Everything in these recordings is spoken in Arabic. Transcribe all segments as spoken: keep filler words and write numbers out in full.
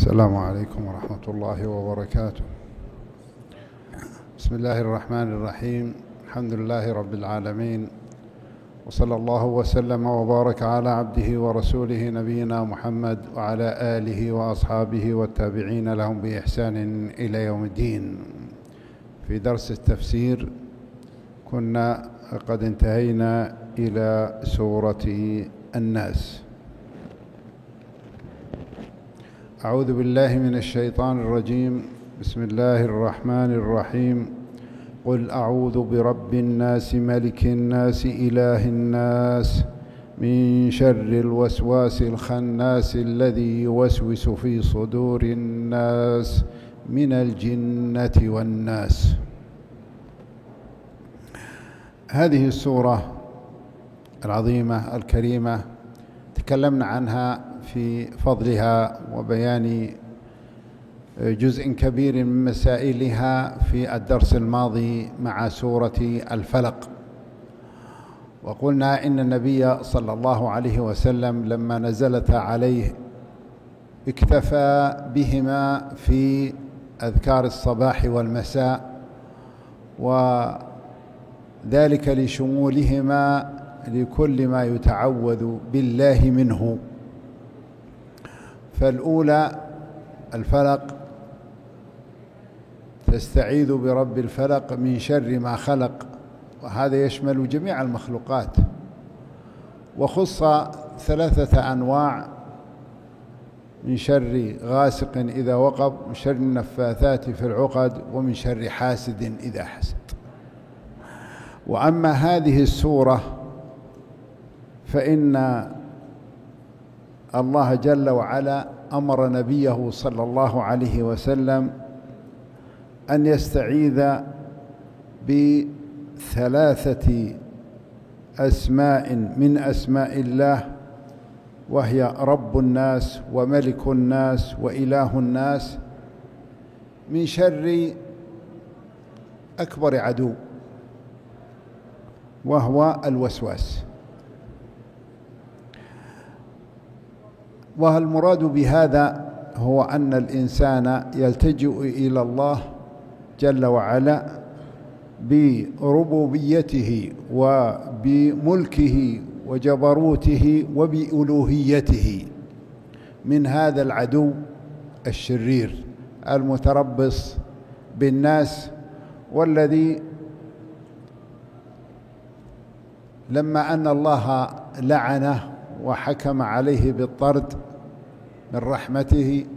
السلام عليكم ورحمة الله وبركاته. بسم الله الرحمن الرحيم. الحمد لله رب العالمين، وصلى الله وسلم وبارك على عبده ورسوله نبينا محمد وعلى آله وأصحابه والتابعين لهم بإحسان إلى يوم الدين. في درس التفسير كنا قد انتهينا إلى سورة الناس. أعوذ بالله من الشيطان الرجيم. بسم الله الرحمن الرحيم. قل أعوذ برب الناس ملك الناس إله الناس من شر الوسواس الخناس الذي يوسوس في صدور الناس من الجنة والناس. هذه السورة العظيمة الكريمة تكلمنا عنها في فضلها وبيان جزء كبير من مسائلها في الدرس الماضي مع سورة الفلق، وقلنا إن النبي صلى الله عليه وسلم لما نزلت عليه اكتفى بهما في أذكار الصباح والمساء، وذلك لشمولهما لكل ما يتعوذ بالله منه. فالأولى الفلق، تستعيذ برب الفلق من شر ما خلق، وهذا يشمل جميع المخلوقات، وخص ثلاثة أنواع: من شر غاسق إذا وقب، من شر النفاثات في العقد، ومن شر حاسد إذا حسد. وأما هذه السورة فإن الله جل وعلا أمر نبيه صلى الله عليه وسلم أن يستعيذ بثلاثة أسماء من أسماء الله، وهي رب الناس وملك الناس وإله الناس، من شر أكبر عدو وهو الوسواس. والمراد بهذا هو أن الإنسان يلتجئ إلى الله جل وعلا بربوبيته وبملكه وجبروته وبألوهيته من هذا العدو الشرير المتربص بالناس، والذي لما أن الله لعنه وحكم عليه بالطرد من رحمته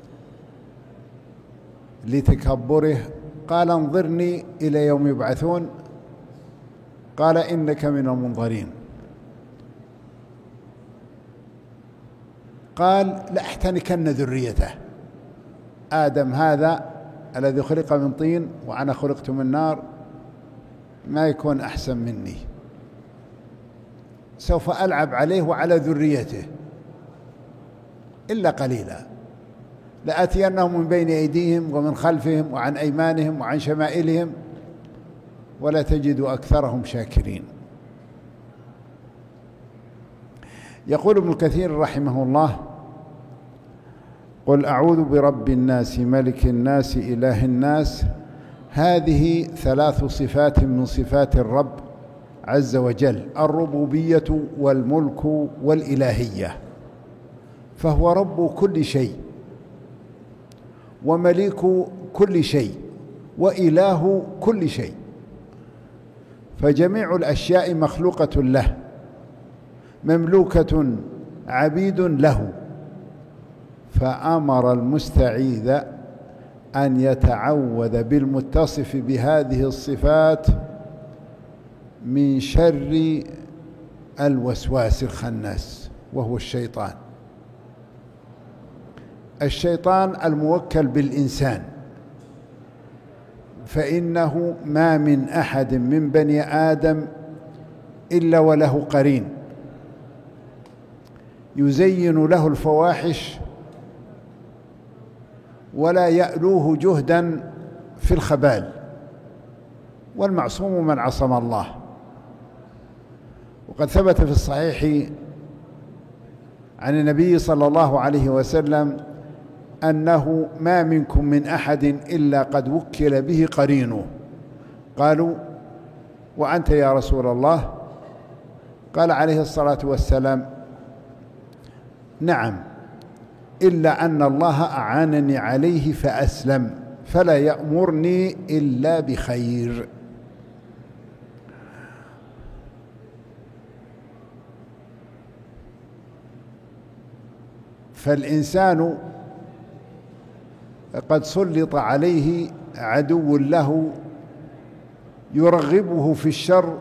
لتكبره قال: انظرني إلى يوم يبعثون، قال: إنك من المنظرين. قال: لأحتنكن ذريته. آدم هذا الذي خلق من طين وأنا خلقت من نار ما يكون أحسن مني، سوف ألعب عليه وعلى ذريته إلا قليلا، لآتينهم من بين أيديهم ومن خلفهم وعن أيمانهم وعن شمائلهم ولا تجد أكثرهم شاكرين. يقول ابن كثير رحمه الله: قل أعوذ برب الناس ملك الناس إله الناس، هذه ثلاث صفات من صفات الرب عز وجل: الربوبية والملك والإلهية، فهو رب كل شيء ومليك كل شيء وإله كل شيء، فجميع الأشياء مخلوقة له مملوكة عبيد له. فأمر المستعيذ أن يتعوذ بالمتصف بهذه الصفات من شر الوسواس الخناس، وهو الشيطان. الشيطان الموكل بالإنسان، فإنه ما من أحد من بني آدم إلا وله قرين يزين له الفواحش ولا يألوه جهدا في الخبال، والمعصوم من عصم الله. وقد ثبت في الصحيح عن النبي صلى الله عليه وسلم أنه ما منكم من أحد إلا قد وكل به قرينه. قالوا: وأنت يا رسول الله؟ قال عليه الصلاة والسلام: نعم، إلا أن الله أعانني عليه فأسلم، فلا يأمرني إلا بخير. فالإنسان قد سلط عليه عدو له يرغبه في الشر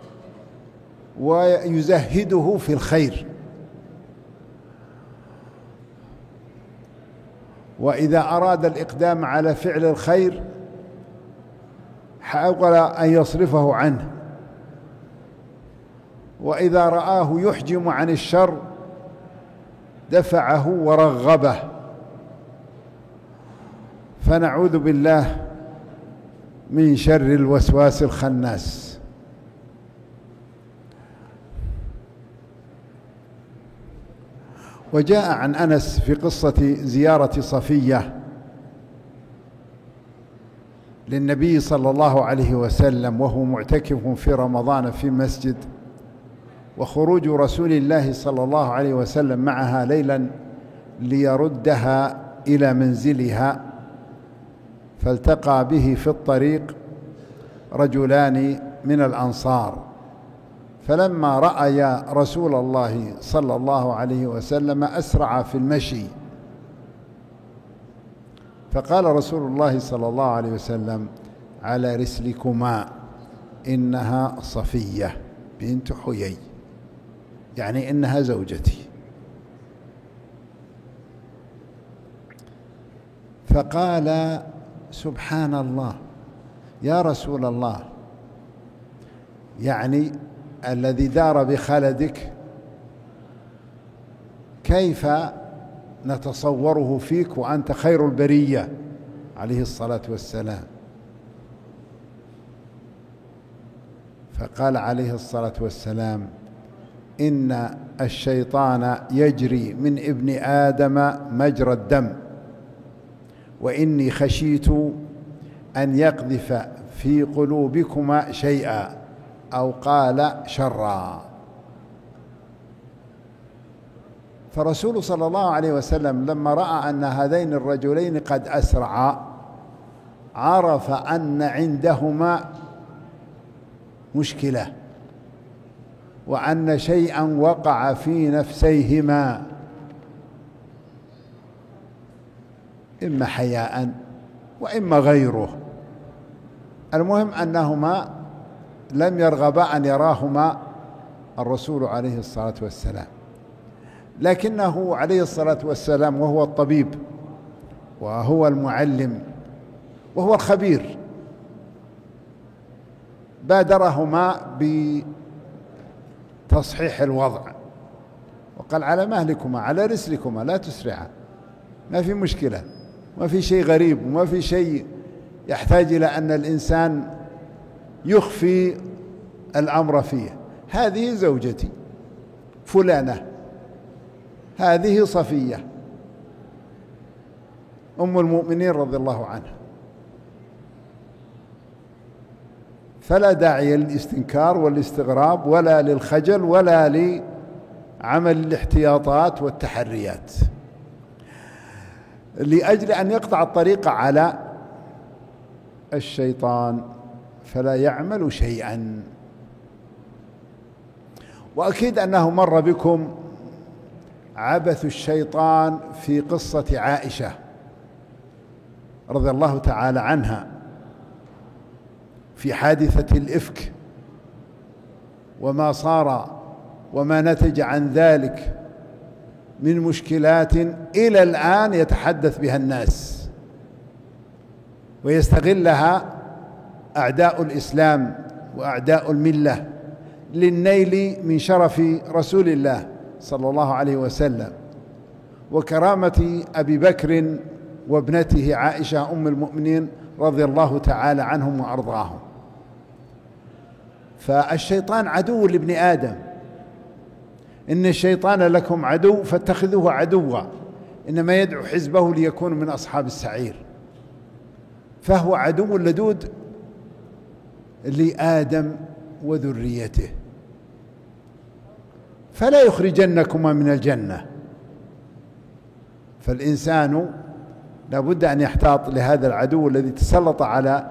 ويزهده في الخير، وإذا أراد الإقدام على فعل الخير حاول أن يصرفه عنه، وإذا رآه يحجم عن الشر دفعه ورغبه. فنعوذ بالله من شر الوسواس الخناس. وجاء عن أنس في قصة زيارة صفية للنبي صلى الله عليه وسلم وهو معتكف في رمضان في مسجد، وخروج رسول الله صلى الله عليه وسلم معها ليلا ليردها إلى منزلها، فالتقى به في الطريق رجلان من الأنصار، فلما رأيا رسول الله صلى الله عليه وسلم أسرعا في المشي، فقال رسول الله صلى الله عليه وسلم: على رسلكما، إنها صفية بنت حيي، يعني إنها زوجتي. فقال: سبحان الله يا رسول الله، يعني الذي دار بخلدك كيف نتصوره فيك وأنت خير البرية عليه الصلاة والسلام. فقال عليه الصلاة والسلام: إن الشيطان يجري من ابن آدم مجرى الدم، وإني خشيت أن يقذف في قلوبكما شيئا، أو قال شرا. فرسول صلى الله عليه وسلم لما رأى أن هذين الرجلين قد أسرعا عرف أن عندهما مشكلة، وأن شيئا وقع في نفسيهما، إما حياء وإما غيره. المهم أنهما لم يرغبا أن يراهما الرسول عليه الصلاة والسلام، لكنه عليه الصلاة والسلام وهو الطبيب وهو المعلم وهو الخبير بادرهما بتصحيح الوضع، وقال: على مهلكما، على رسلكما، لا تسرعا، ما في مشكلة، ما في شيء غريب، وما في شيء يحتاج إلى أن الإنسان يخفي الأمر فيه. هذه زوجتي فلانة، هذه صفية أم المؤمنين رضي الله عنها، فلا داعي للاستنكار والاستغراب ولا للخجل ولا لعمل الاحتياطات والتحريات، لأجل أن يقطع الطريق على الشيطان فلا يعمل شيئا. وأكيد أنه مر بكم عبث الشيطان في قصة عائشة رضي الله تعالى عنها في حادثة الإفك، وما صار وما نتج عن ذلك من مشكلات إلى الآن يتحدث بها الناس ويستغلها أعداء الإسلام وأعداء الملة للنيل من شرف رسول الله صلى الله عليه وسلم وكرامة أبي بكر وابنته عائشة أم المؤمنين رضي الله تعالى عنهم وأرضاهم. فالشيطان عدو لابن آدم، إن الشيطان لكم عدو فاتخذوه عدوا، إنما يدعو حزبه ليكونوا من أصحاب السعير، فهو عدو لدود لآدم وذريته، فلا يخرجنكما من الجنة. فالإنسان لابد أن يحتاط لهذا العدو الذي تسلط على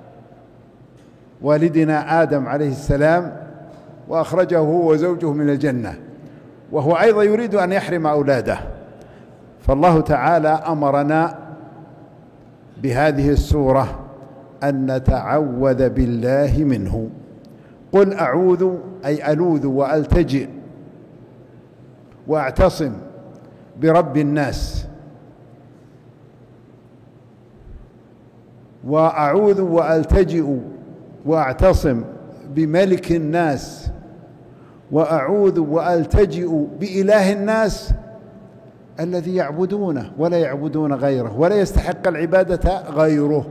والدنا آدم عليه السلام وأخرجه هو وزوجه من الجنة، وهو أيضا يريد أن يحرم أولاده. فالله تعالى أمرنا بهذه السورة أن نتعوذ بالله منه. قل أعوذ أي ألوذ وألتجئ وأعتصم برب الناس، وأعوذ وألتجئ وأعتصم بملك الناس، وأعوذ وألتجئ بإله الناس الذي يعبدونه ولا يعبدون غيره ولا يستحق العبادة غيره،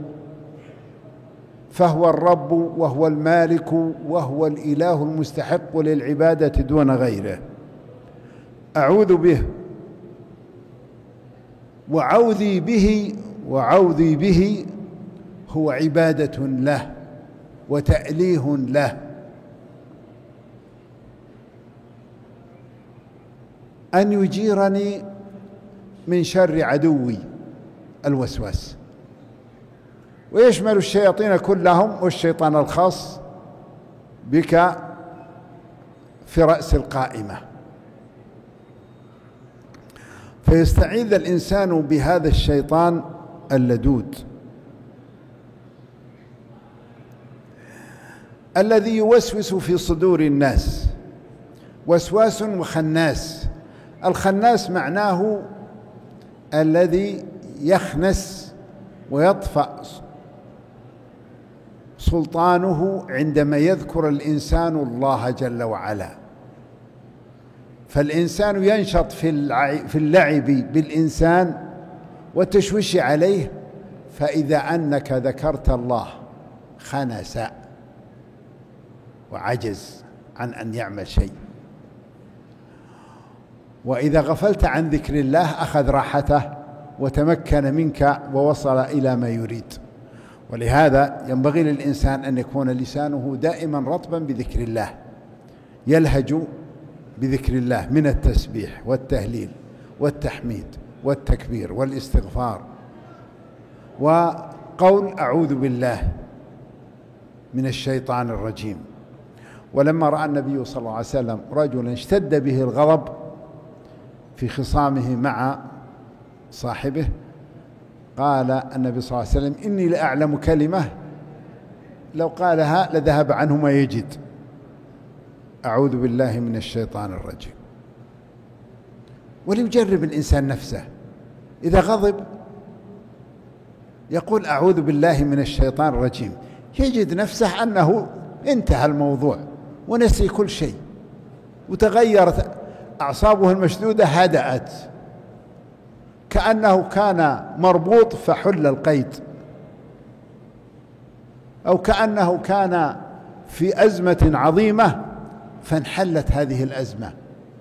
فهو الرب وهو المالك وهو الإله المستحق للعبادة دون غيره. أعوذ به، وعوذي به وعوذي به هو عبادة له وتأليه له، أن يجيرني من شر عدوي الوسواس، ويشمل الشياطين كلهم والشيطان الخاص بك في رأس القائمة. فيستعيذ الإنسان بهذا الشيطان اللدود الذي يوسوس في صدور الناس، وسواس وخناس. الخناس معناه الذي يخنس ويطفأ سلطانه عندما يذكر الإنسان الله جل وعلا. فالإنسان ينشط في اللعب بالإنسان والتشويش عليه، فإذا أنك ذكرت الله خنس وعجز عن أن يعمل شيء، وإذا غفلت عن ذكر الله أخذ راحته وتمكن منك ووصل إلى ما يريد. ولهذا ينبغي للإنسان أن يكون لسانه دائما رطبا بذكر الله، يلهج بذكر الله من التسبيح والتهليل والتحميد والتكبير والاستغفار، وقول أعوذ بالله من الشيطان الرجيم. ولما رأى النبي صلى الله عليه وسلم رجلا اشتد به الغضب في خصامه مع صاحبه، قال النبي صلى الله عليه وسلم: إني لأعلم كلمة لو قالها لذهب عنه ما يجد، أعوذ بالله من الشيطان الرجيم. وليجرب الإنسان نفسه، إذا غضب يقول أعوذ بالله من الشيطان الرجيم، يجد نفسه أنه انتهى الموضوع ونسي كل شيء، وتغيرت أعصابه المشدودة، هدأت، كأنه كان مربوط فحل القيد، أو كأنه كان في أزمة عظيمة فانحلت هذه الأزمة،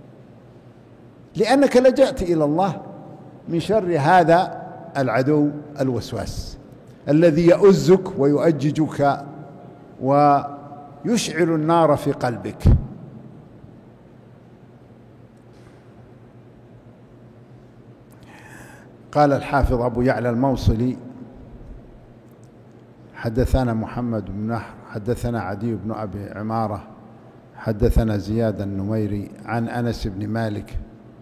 لأنك لجأت إلى الله من شر هذا العدو الوسواس الذي يؤزك ويؤججك ويشعل النار في قلبك. قال الحافظ أبو يعلى الموصلي: حدثنا محمد بن نحر حدثنا عدي بن أبي عمارة حدثنا زياد النميري عن أنس بن مالك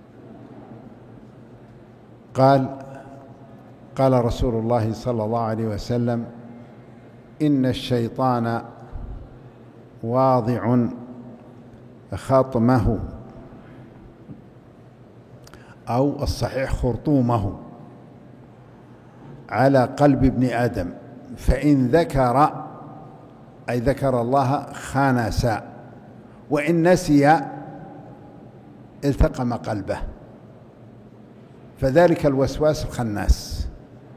قال: قال رسول الله صلى الله عليه وسلم: إن الشيطان واضع خطمه، أو الصحيح خرطومه، على قلب ابن آدم، فإن ذكر أي ذكر الله خانس، وإن نسي التقم قلبه، فذلك الوسواس الخناس.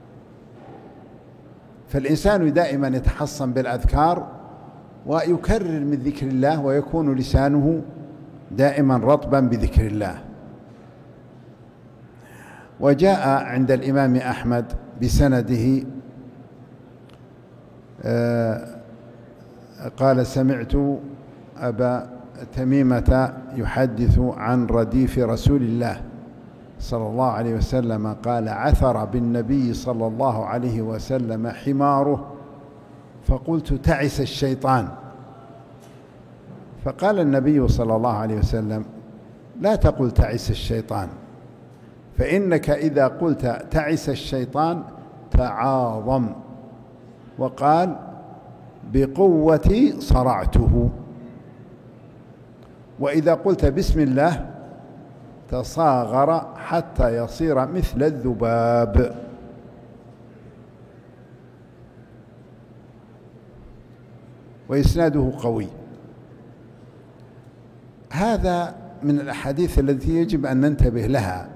فالإنسان دائما يتحصن بالأذكار ويكرر من ذكر الله، ويكون لسانه دائما رطبا بذكر الله. وجاء عند الإمام أحمد بسنده قال سمعت أبا تميمة يحدث عن رديف رسول الله صلى الله عليه وسلم قال عثر بالنبي صلى الله عليه وسلم حماره فقلت تعس الشيطان، فقال النبي صلى الله عليه وسلم لا تقل تعس الشيطان، فإنك إذا قلت تعس الشيطان تعاظم، وقال بقوتي صرعته، وإذا قلت بسم الله تصاغر حتى يصير مثل الذباب. وإسناده قوي. هذا من الأحاديث التي يجب أن ننتبه لها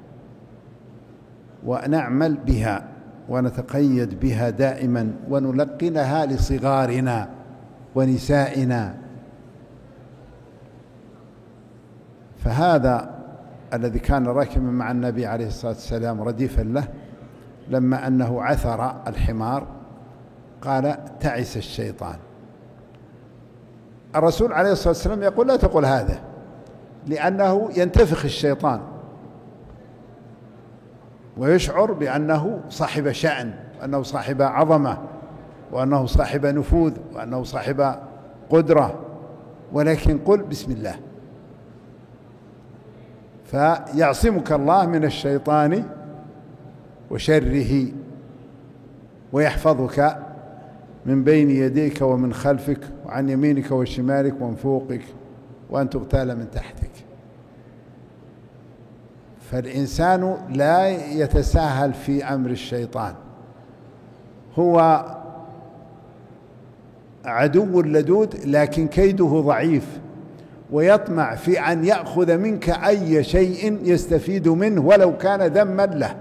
ونعمل بها ونتقيد بها دائما ونلقنها لصغارنا ونسائنا. فهذا الذي كان راكبا مع النبي عليه الصلاة والسلام رديفا له، لما أنه عثر الحمار قال تعس الشيطان. الرسول عليه الصلاة والسلام يقول لا تقل هذا، لأنه ينتفخ الشيطان ويشعر بأنه صاحب شأن، وأنه صاحب عظمة، وأنه صاحب نفوذ، وأنه صاحب قدرة، ولكن قل بسم الله فيعصمك الله من الشيطان وشره، ويحفظك من بين يديك ومن خلفك وعن يمينك وشمالك ومن فوقك، وأن تغتال من تحتك. فالإنسان لا يتساهل في أمر الشيطان، هو عدو لدود لكن كيده ضعيف، ويطمع في أن يأخذ منك أي شيء يستفيد منه ولو كان ذما له،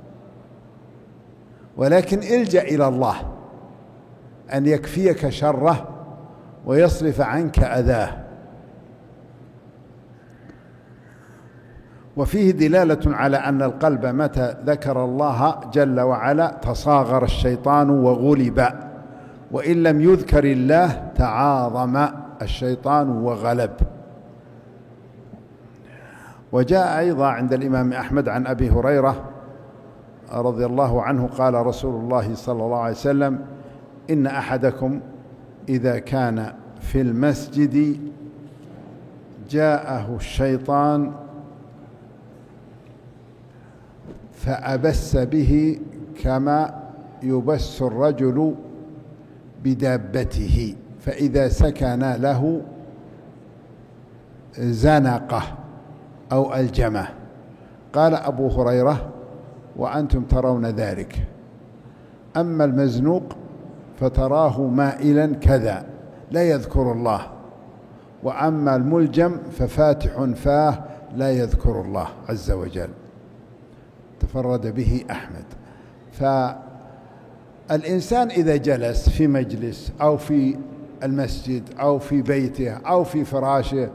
ولكن الجأ إلى الله أن يكفيك شره ويصرف عنك أذاه. وفيه دلالة على أن القلب متى ذكر الله جل وعلا تصاغر الشيطان وغلب، وإن لم يذكر الله تعاظم الشيطان وغلب. وجاء أيضا عند الإمام أحمد عن أبي هريرة رضي الله عنه قال رسول الله صلى الله عليه وسلم إن أحدكم إذا كان في المسجد جاءه الشيطان فأبس به كما يبس الرجل بدابته، فإذا سكن له زنقه أو ألجمه. قال أبو هريرة وأنتم ترون ذلك، أما المزنوق فتراه مائلا كذا لا يذكر الله، وأما الملجم ففاتح فاه لا يذكر الله عز وجل. تفرد به أحمد. فالإنسان إذا جلس في مجلس أو في المسجد أو في بيته أو في فراشه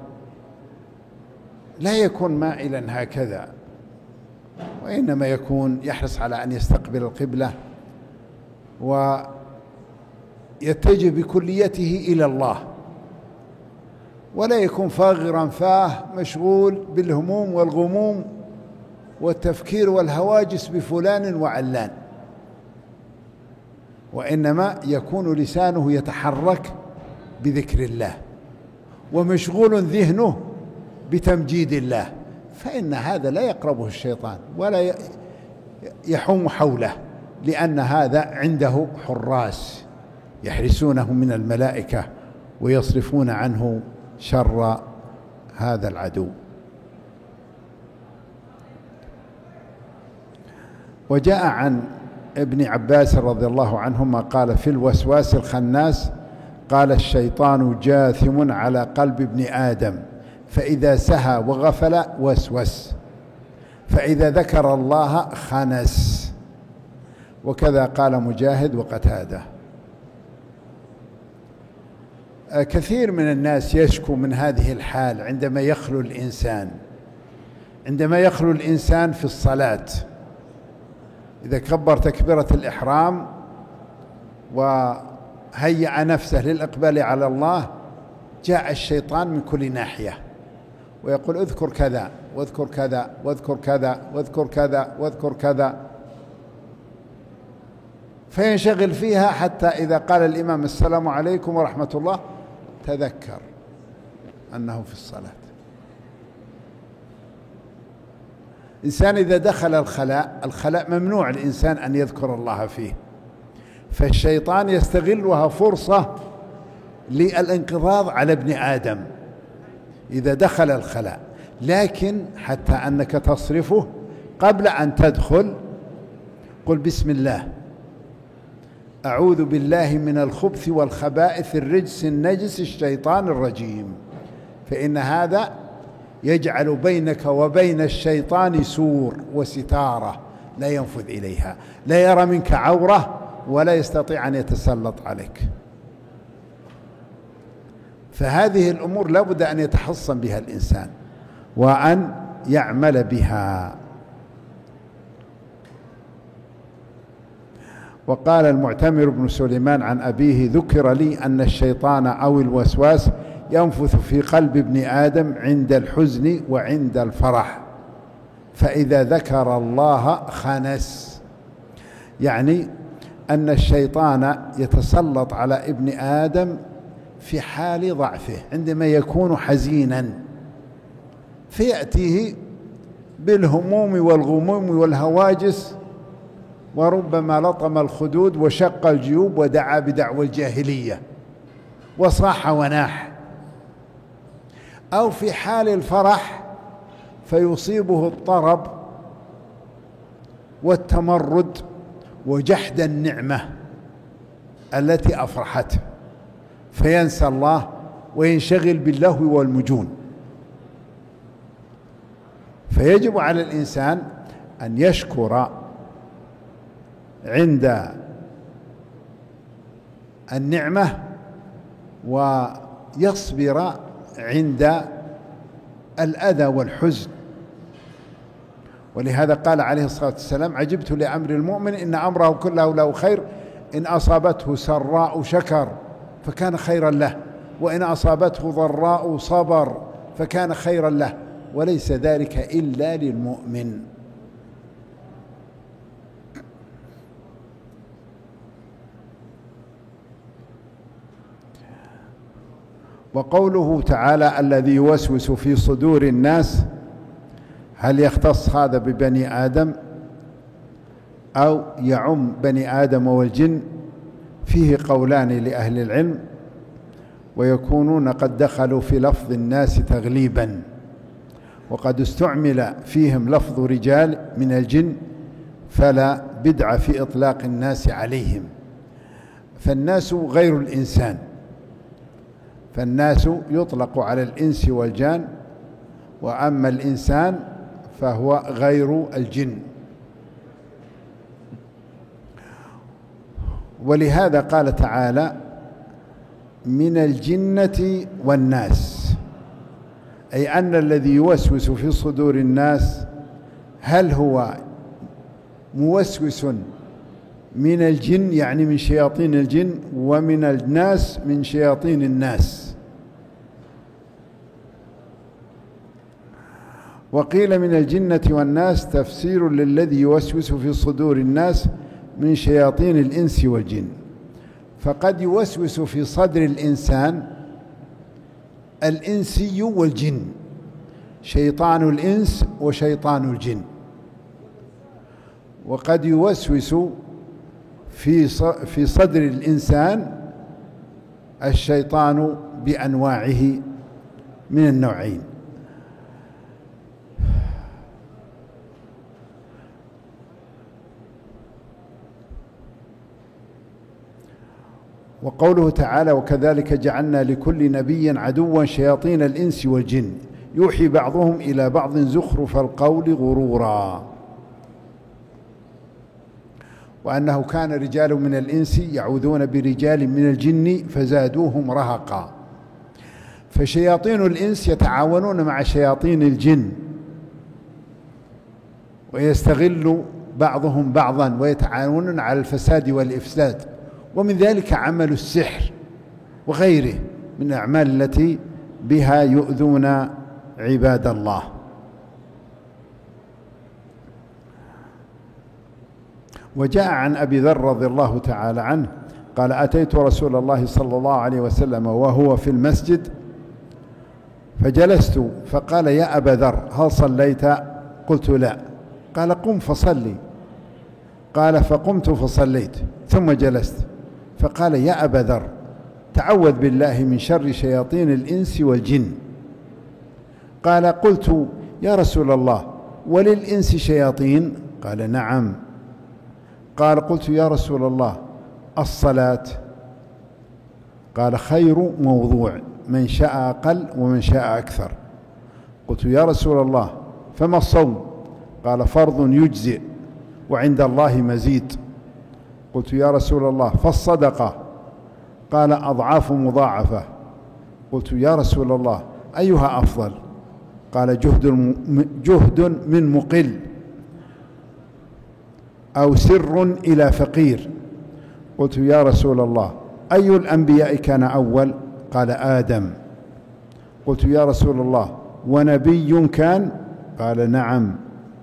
لا يكون مائلا هكذا، وإنما يكون يحرص على أن يستقبل القبلة ويتجه بكليته إلى الله، ولا يكون فاغرا فاه مشغول بالهموم والغموم والتفكير والهواجس بفلان وعلان، وإنما يكون لسانه يتحرك بذكر الله ومشغول ذهنه بتمجيد الله، فإن هذا لا يقربه الشيطان ولا يحوم حوله، لأن هذا عنده حراس يحرسونه من الملائكة ويصرفون عنه شر هذا العدو. وجاء عن ابن عباس رضي الله عنهما قال في الوسواس الخناس قال الشيطان جاثم على قلب ابن آدم، فإذا سهى وغفل وسوس، فإذا ذكر الله خنس. وكذا قال مجاهد وقتاده. كثير من الناس يشكو من هذه الحال عندما يخلو الإنسان عندما يخلو الإنسان في الصلاة إذا كبر تكبيرة الإحرام وهيأ نفسه للإقبال على الله، جاء الشيطان من كل ناحية ويقول اذكر كذا واذكر كذا واذكر كذا واذكر كذا واذكر كذا، فينشغل فيها حتى إذا قال الإمام السلام عليكم ورحمة الله تذكر أنه في الصلاة. إنسان إذا دخل الخلاء، الخلاء ممنوع الإنسان أن يذكر الله فيه، فالشيطان يستغلها فرصة للانقضاض على ابن آدم إذا دخل الخلاء، لكن حتى أنك تصرفه قبل أن تدخل قل بسم الله أعوذ بالله من الخبث والخبائث الرجس النجس الشيطان الرجيم، فإن هذا يجعل بينك وبين الشيطان سور وستارة لا ينفذ إليها، لا يرى منك عورة ولا يستطيع أن يتسلط عليك. فهذه الأمور لا بد أن يتحصن بها الإنسان وأن يعمل بها. وقال المعتمر بن سليمان عن أبيه ذكر لي أن الشيطان أو الوسواس ينفث في قلب ابن آدم عند الحزن وعند الفرح، فإذا ذكر الله خنس، يعني أن الشيطان يتسلط على ابن آدم في حال ضعفه عندما يكون حزينا، فيأتيه بالهموم والغموم والهواجس، وربما لطم الخدود وشق الجيوب ودعا بدعوى الجاهلية وصاح وناح، أو في حال الفرح فيصيبه الطرب والتمرد وجحد النعمة التي أفرحته، فينسى الله وينشغل باللهو والمجون. فيجب على الإنسان أن يشكر عند النعمة ويصبر عند الأذى والحزن. ولهذا قال عليه الصلاة والسلام عجبت لأمر المؤمن إن أمره كله له خير، إن أصابته سراء شكر فكان خيرا له، وإن أصابته ضراء صبر فكان خيرا له، وليس ذلك إلا للمؤمن. وقوله تعالى الذي يوسوس في صدور الناس، هل يختص هذا ببني آدم أو يعم بني آدم والجن؟ فيه قولان لأهل العلم، ويكونون قد دخلوا في لفظ الناس تغليبا، وقد استعمل فيهم لفظ رجال من الجن، فلا بدعة في إطلاق الناس عليهم، فالناس غير الإنسان، فالناس يطلق على الإنس والجان، وأما الإنسان فهو غير الجن. ولهذا قال تعالى من الجنة والناس، أي أن الذي يوسوس في صدور الناس هل هو موسوس من الجن يعني من شياطين الجن، ومن الناس من شياطين الناس. وقيل من الجنة والناس تفسير للذي يوسوس في صدور الناس من شياطين الإنس والجن، فقد يوسوس في صدر الإنسان الإنسي والجن، شيطان الإنس وشيطان الجن، وقد يوسوس في في صدر الإنسان الشيطان بأنواعه من النوعين. وقوله تعالى وكذلك جعلنا لكل نبي عدوا شياطين الإنس والجن يوحي بعضهم إلى بعض زخرف القول غرورا، وأنه كان رجال من الإنس يعوذون برجال من الجن فزادوهم رهقا، فشياطين الإنس يتعاونون مع شياطين الجن ويستغل بعضهم بعضا ويتعاونون على الفساد والإفساد، ومن ذلك عمل السحر وغيره من الأعمال التي بها يؤذون عباد الله. وجاء عن أبي ذر رضي الله تعالى عنه قال: أتيت رسول الله صلى الله عليه وسلم وهو في المسجد فجلست، فقال: يا أبا ذر هل صليت؟ قلت: لا. قال: قم فصلي. قال: فقمت فصليت ثم جلست، فقال: يا أبا ذر تعوذ بالله من شر شياطين الإنس والجن. قال: قلت: يا رسول الله وللإنس شياطين؟ قال: نعم. قال: قلت: يا رسول الله الصلاة؟ قال: خير موضوع، من شاء أقل ومن شاء أكثر. قلت: يا رسول الله فما الصوم؟ قال: فرض يجزئ وعند الله مزيد. قلت: يا رسول الله فالصدقة؟ قال: أضعاف مضاعفة. قلت: يا رسول الله أيها أفضل؟ قال: جهد, جهد من مقل أو سر إلى فقير. قلت: يا رسول الله أي الأنبياء كان أول؟ قال: آدم. قلت: يا رسول الله ونبي كان؟ قال: نعم،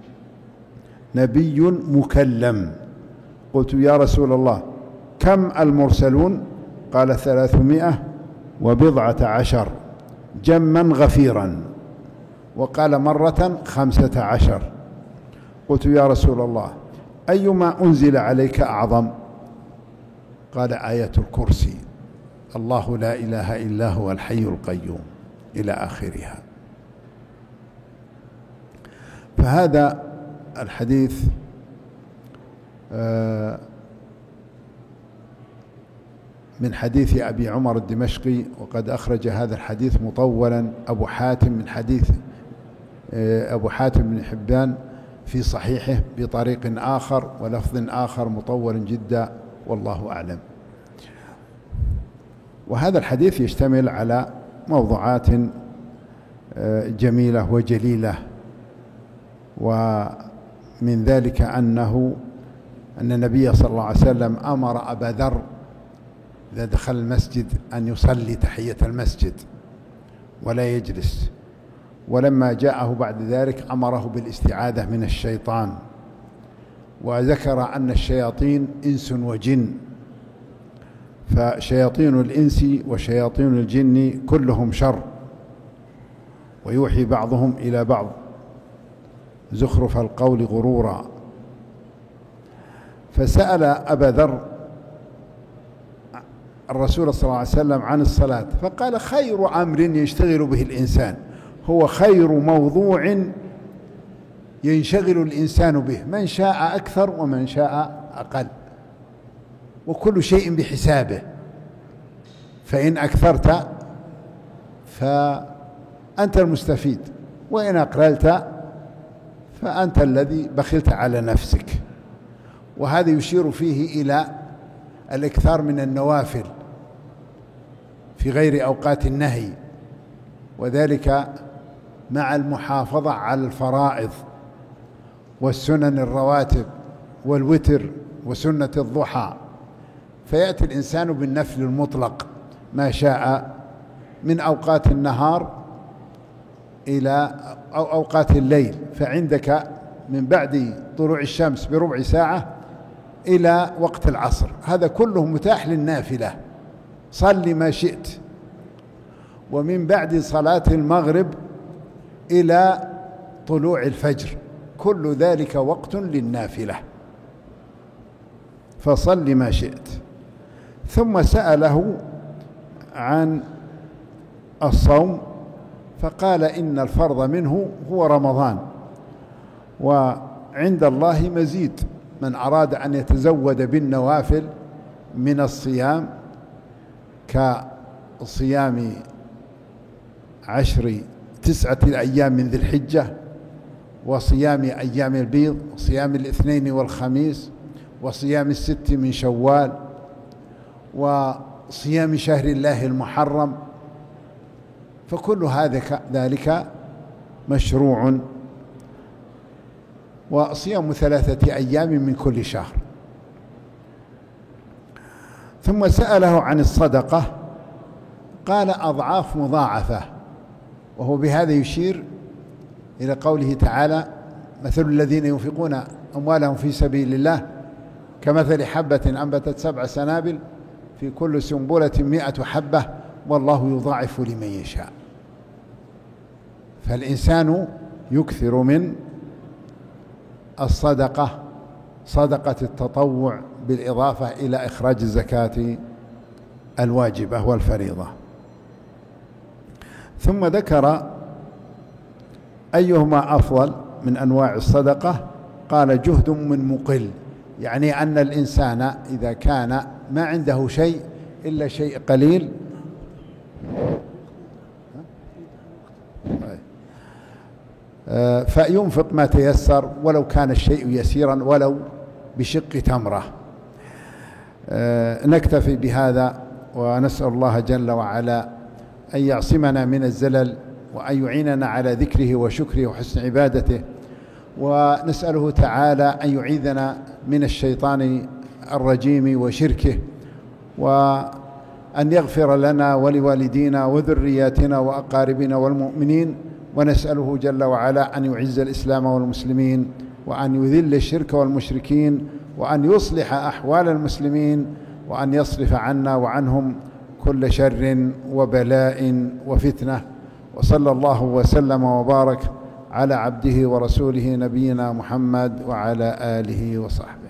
نبي مكلم. قلت: يا رسول الله كم المرسلون؟ قال: ثلاثمائة وبضعة عشر جما غفيرا. وقال مرة خمسة عشر. قلت: يا رسول الله أيما أنزل عليك أعظم؟ قال: آية الكرسي، الله لا إله إلا هو الحي القيوم، إلى آخرها. فهذا الحديث من حديث أبي عمر الدمشقي، وقد أخرج هذا الحديث مطولا أبو حاتم من حديث أبو حاتم بن حبان في صحيحه بطريق آخر ولفظ آخر مطول جدا، والله أعلم. وهذا الحديث يشتمل على موضوعات جميلة وجليلة، ومن ذلك أنه أن النبي صلى الله عليه وسلم أمر أبا ذر إذا دخل المسجد أن يصلي تحية المسجد ولا يجلس، ولما جاءه بعد ذلك أمره بالاستعاذة من الشيطان، وذكر أن الشياطين إنس وجن، فشياطين الإنس وشياطين الجن كلهم شر، ويوحي بعضهم إلى بعض زخرف القول غرورا. فسأل أبا ذر الرسول صلى الله عليه وسلم عن الصلاة، فقال: خير أمر يشتغل به الإنسان هو خير موضوع ينشغل الإنسان به، من شاء أكثر ومن شاء أقل، وكل شيء بحسابه، فإن أكثرت فأنت المستفيد، وإن أقللت فأنت الذي بخلت على نفسك. وهذا يشير فيه إلى الإكثار من النوافل في غير أوقات النهي، وذلك مع المحافظة على الفرائض والسنن الرواتب والوتر وسنة الضحى، فيأتي الإنسان بالنفل المطلق ما شاء من أوقات النهار إلى أو أوقات الليل، فعندك من بعد طلوع الشمس بربع ساعة إلى وقت العصر، هذا كله متاح للنافلة، صل ما شئت. ومن بعد صلاة المغرب إلى طلوع الفجر كل ذلك وقت للنافلة، فصل ما شئت. ثم سأله عن الصوم، فقال: إن الفرض منه هو رمضان، وعند الله مزيد، من أراد أن يتزود بالنوافل من الصيام كصيام عشر تسعة الأيام من ذي الحجة، وصيام أيام البيض، وصيام الاثنين والخميس، وصيام الست من شوال، وصيام شهر الله المحرم، فكل هذا ذلك مشروع وصيام ثلاثة أيام من كل شهر. ثم سأله عن الصدقة قال أضعاف مضاعفة، وهو بهذا يشير إلى قوله تعالى: مثل الذين ينفقون أموالهم في سبيل الله كمثل حبة أنبتت سبع سنابل في كل سنبلة مئة حبة والله يضاعف لمن يشاء. فالإنسان يكثر من الصدقة، صدقة التطوع، بالإضافة إلى إخراج الزكاة الواجبة والفريضة. ثم ذكر أيهما أفضل من أنواع الصدقة، قال: جهد من مقل، يعني أن الإنسان إذا كان ما عنده شيء إلا شيء قليل فينفق ما تيسر ولو كان الشيء يسيرا ولو بشق تمرة. نكتفي بهذا، ونسأل الله جل وعلا أن يعصمنا من الزلل، وأن يعيننا على ذكره وشكره وحسن عبادته، ونسأله تعالى أن يعيذنا من الشيطان الرجيم وشركه، وأن يغفر لنا ولوالدينا وذرياتنا وأقاربنا والمؤمنين، ونسأله جل وعلا أن يعز الإسلام والمسلمين، وأن يذل الشرك والمشركين، وأن يصلح أحوال المسلمين، وأن يصرف عنا وعنهم كل شر وبلاء وفتنة. وصلى الله وسلم وبارك على عبده ورسوله نبينا محمد وعلى آله وصحبه.